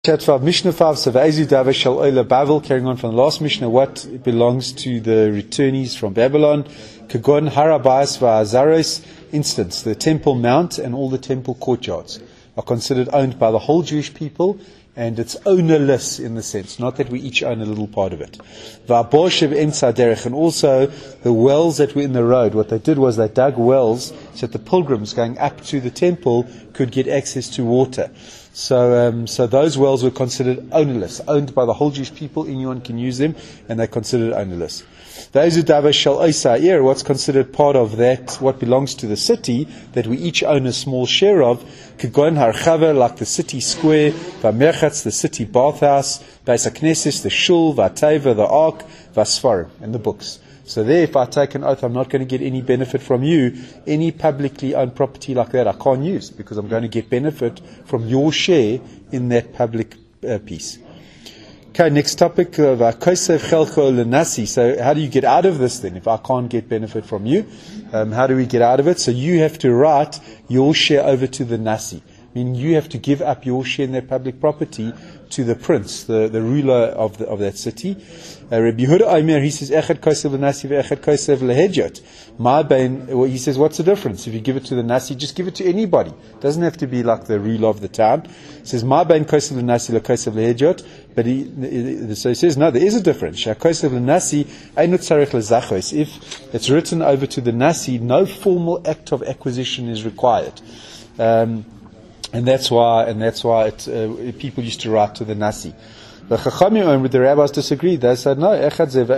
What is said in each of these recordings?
Mishnah 5, carrying on from the last Mishnah, what belongs to the returnees from Babylon. Kagon Harabais Va'azaros, instance, the Temple Mount and all the temple courtyards are considered owned by the whole Jewish people, and it's ownerless in the sense, not that we each own a little part of it. And also the wells that were in the road, what they did was they dug wells so that the pilgrims going up to the temple could get access to water. So those wells were considered ownerless, owned by the whole Jewish people. Anyone can use them, and they're considered ownerless. What's considered part of that, what belongs to the city, that we each own a small share of, like the city square, the city bathhouse, the shul, the ark, and the books. So there, if I take an oath, I'm not going to get any benefit from you. Any publicly owned property like that I can't use, because I'm going to get benefit from your share in that public piece. Okay, next topic. So how do you get out of this then? If I can't get benefit from you, how do we get out of it? So you have to write your share over to the Nasi. Meaning you have to give up your share in that public property to the prince, the ruler of that city. Rabbi Yehuda Omer, he says, Echad kosev l'nasi ve'echad kosev l'hejot. He says, what's the difference? If you give it to the Nasi, just give it to anybody. It doesn't have to be like the ruler of the town. He says, Ma bein kosev l'nasi l'kosev l'hejot. But so he says, no, there is a difference. Kosev l'nasi einut tzarech l'zachos. If it's written over to the Nasi, no formal act of acquisition is required. And that's why people used to write to the Nasi. The Chachamim with the rabbis disagreed. They said, no, you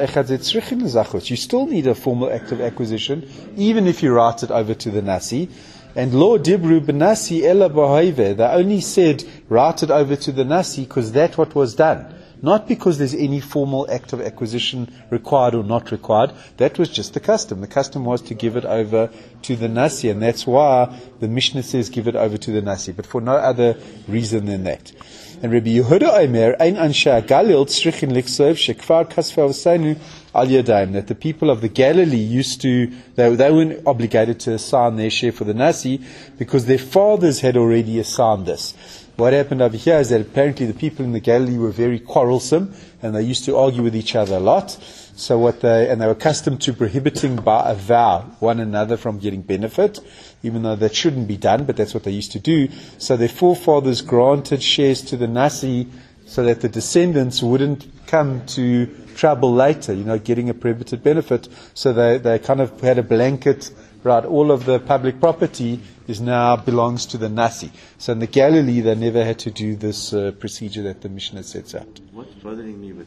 still need a formal act of acquisition, even if you write it over to the Nasi. And Lo Dibru B'Nasi Ela B'Hoive, they only said, write it over to the Nasi, because that's what was done. Not because there's any formal act of acquisition required or not required. That was just the custom. The custom was to give it over to the Nasi, and that's why the Mishnah says give it over to the Nasi, but for no other reason than that. And Rabbi Yehuda Omer, Ein Ansha Galil Tzrichin Liksov Shekfar Kasfa V'Seinu Al Yadayim, that the people of the Galilee used to, they weren't obligated to assign their share for the Nasi, because their fathers had already assigned this. What happened over here is that apparently the people in the Galilee were very quarrelsome, and they used to argue with each other a lot. So they were accustomed to prohibiting by a vow one another from getting benefit, even though that shouldn't be done, but that's what they used to do. So their forefathers granted shares to the Nasi so that the descendants wouldn't come to trouble later, getting a prohibited benefit. So they kind of had a blanket, right, all of the public property now belongs to the Nasi. So in the Galilee, they never had to do this procedure that the Mishnah sets out. What's bothering me with